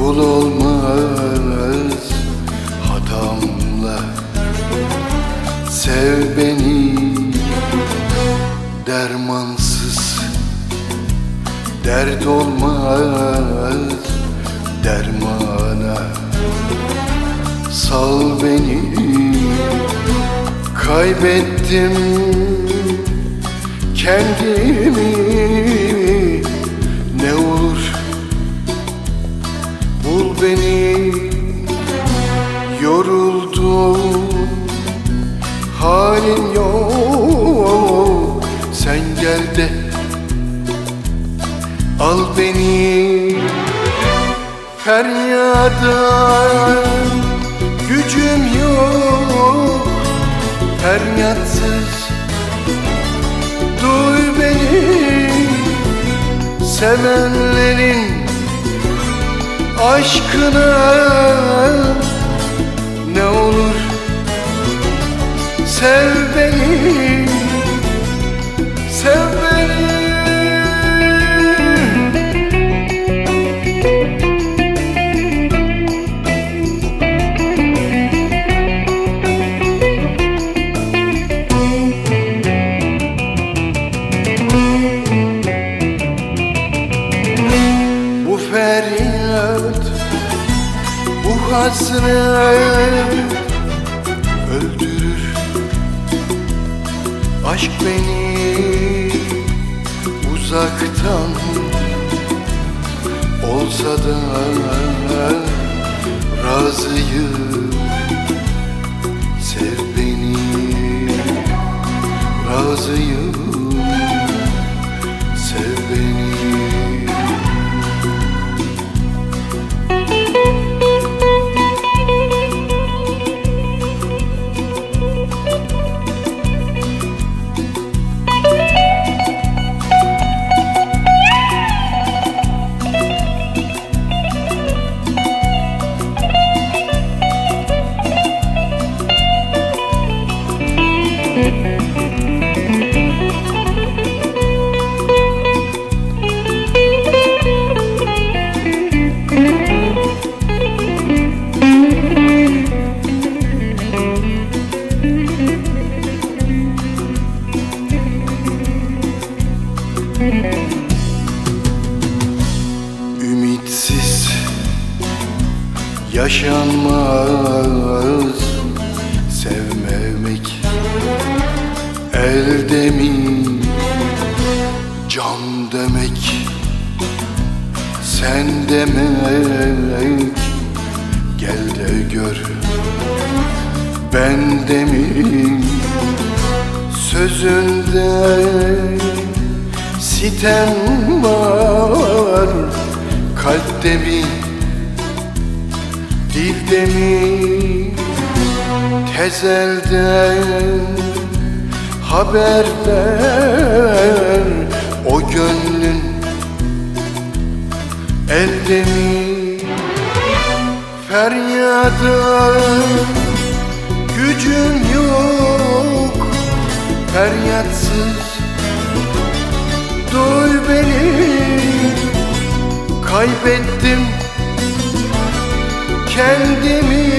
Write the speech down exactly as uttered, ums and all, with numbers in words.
Kul olmaz hatamla, sev beni dermansız. Dert olmaz dermana, sal beni. Kaybettim kendimi, ne olur bul beni. Yoruldum, halin yok, sen gel de al beni. Feryada gücüm yok, feryatsız duy beni. Sevenlerin aşkına ne olur sev beni, sev beni. Bu feryat, bu hasret öldürür. Aşk beni uzaktan olsa da razıyım. Sev beni, razıyım. Sev beni. Ümitsiz yaşanmaz, sevmemek elde mi can demek, sen demek. Gel de gör bende mi sözünde sitem var, kalpte mi dilde mi tezelden haber ver. O gönlün elde mi? Feryada gücüm yok, feryatsız duy beni. Kaybettim kendimi,